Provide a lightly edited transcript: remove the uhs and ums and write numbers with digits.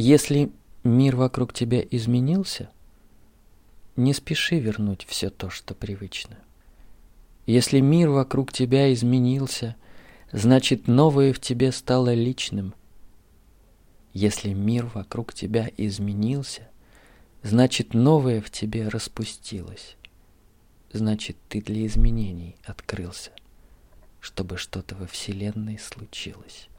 Если мир вокруг тебя изменился, не спеши вернуть все то, что привычно. Если мир вокруг тебя изменился, значит, новое в тебе стало личным. Если мир вокруг тебя изменился, значит, новое в тебе распустилось. Значит, ты для изменений открылся, чтобы что-то во Вселенной случилось.